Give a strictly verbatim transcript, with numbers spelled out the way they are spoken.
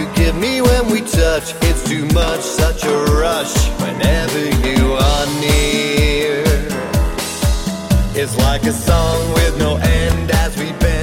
give me when we touch. It's too much, such a rush whenever you are near. It's like a song with no end as we bend